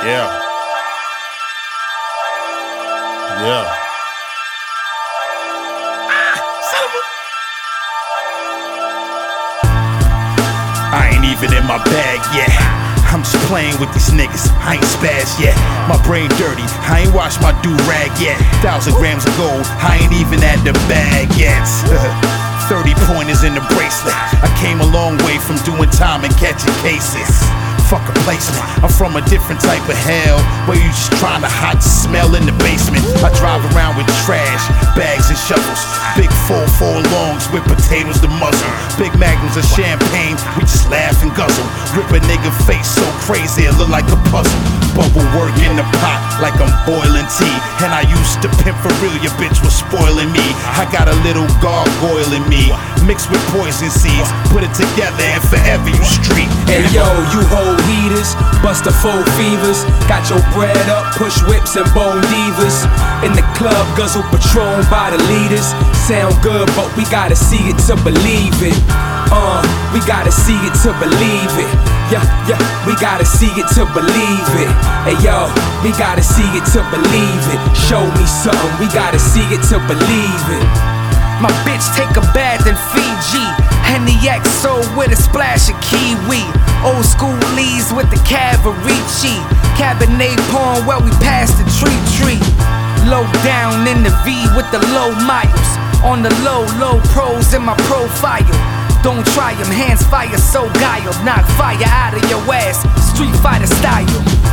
Yeah. Yeah. I ain't even in my bag yet. I'm just playing with these niggas, I ain't spaz yet. My brain dirty, I ain't washed my do-rag yet. 1,000 grams of gold, I ain't even at the bag yet. 30 pointers in the bracelet. I came a long way from doing time and catching cases. Fuck a placement, I'm from a different type of hell, where you just trying to hide the smell in the basement. I drive around with trash, bags and shovels. Big 4-4 longs with potatoes to muzzle. Big magnums of champagne, we just laugh and guzzle. Rip a nigga face so crazy it look like a puzzle. Bubble work in the pot like I'm boiling tea. And I used to pimp for real, your bitch was spoiling me. I got a little gargoyle in me, mixed with poison seeds. Put it together and forever you street. Hey yo, you hold heaters, bust the full fevers. Got your bread up, push whips and bone divas. In the club, guzzle Patron by the leaders. Sound good, but we gotta see it to believe it. We gotta see it to believe it. Yeah, we gotta see it to believe it. Hey yo, we gotta see it to believe it. Show me something, we gotta see it to believe it. My bitch take a bath in Fiji. Henny XO with a splash of kiwi. Old school leaves with the Cavaricci. Cabernet Pong where we pass the tree. Low down in the V with the low miles. On the low pros in my profile. Don't try them, hands fire so guile. Knock fire out of your ass, Street Fighter style.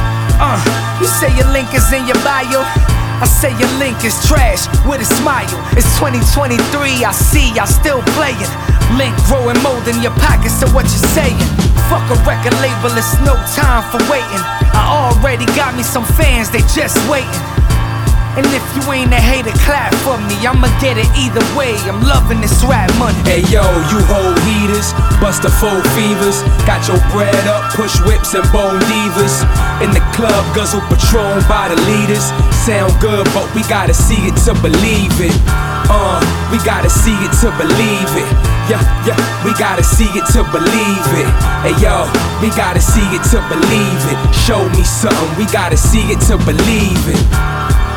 You say your link is in your bio, I say your link is trash with a smile. It's 2023, I see y'all still playing. Link growing mold in your pockets, so what you saying? Fuck a record label, it's no time for waiting. I already got me some fans, they just waiting. And if you ain't a hater, clap for me, I'ma get it either way, I'm loving this rap money. Hey yo, you hold heaters, bust the full fevers. Got your bread up, push whips and bone divas. In the club, guzzle Patron by the leaders. Sound good, but we gotta see it to believe it. We gotta see it to believe it. Yeah, we gotta see it to believe it. Hey yo, we gotta see it to believe it. Show me something, we gotta see it to believe it.